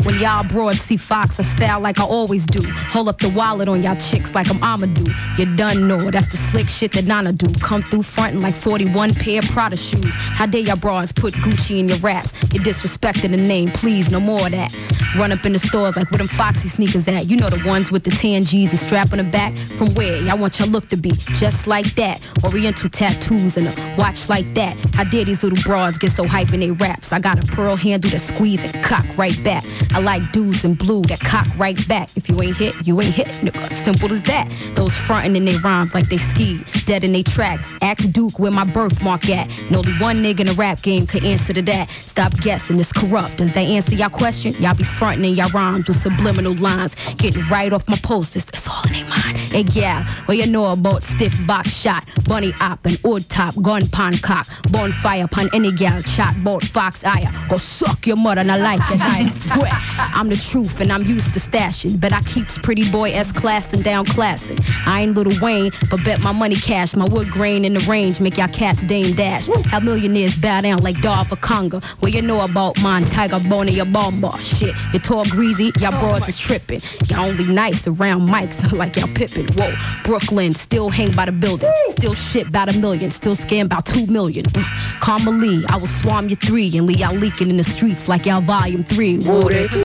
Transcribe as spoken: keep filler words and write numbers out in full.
When y'all broads see Fox, I style like I always do. Hold up the wallet on y'all chicks like I'm Amadou. You done know that's the slick shit that Nana do. Come through frontin' like forty-one pair of Prada shoes. How dare y'all broads put Gucci in your raps? You disrespecting the name, please, no more of that. Run up in the stores like where them Foxy sneakers at. You know the ones with the tan G's and strap on the back. From where y'all want your look to be just like that. Oriental tattoos and a watch like that. How dare these little broads get so hype in they raps? I got a pearl handle that squeeze and cock right back. I like dudes in blue that cock right back. If you ain't hit, you ain't hit, nigga. Simple as that. Those frontin' in they rhymes like they ski, dead in they tracks. Ask Duke where my birthmark at. And only one nigga in the rap game could answer to that. Stop guessing, it's corrupt. Does that answer y'all question? Y'all be frontin' in y'all rhymes with subliminal lines, getting right off my posters. That's all in they mind. Hey, yeah, what you know about stiff box shot, bunny op and old top, gun pan cock, bonfire pan any gal, chat bout fox eye. Go suck your mother and I like that. I, I'm the truth and I'm used to stashing, but I keeps pretty boy S classing down classing. I ain't Lil Wayne, but bet my money cash, my wood grain in the range make y'all cats dame dash. How millionaires bow down like Darth of Conga. What you know about mine, Tiger Bone your bomba? Shit, you tall greasy, y'all broads is tripping. Y'all only nice around mics like y'all Pippin. Whoa, Brooklyn still hang by the building, still shit about a million, still scam about two million. Mm. Karma Lee, I will swarm you three and leave y'all leaking in the streets like y'all volume three. Whoa,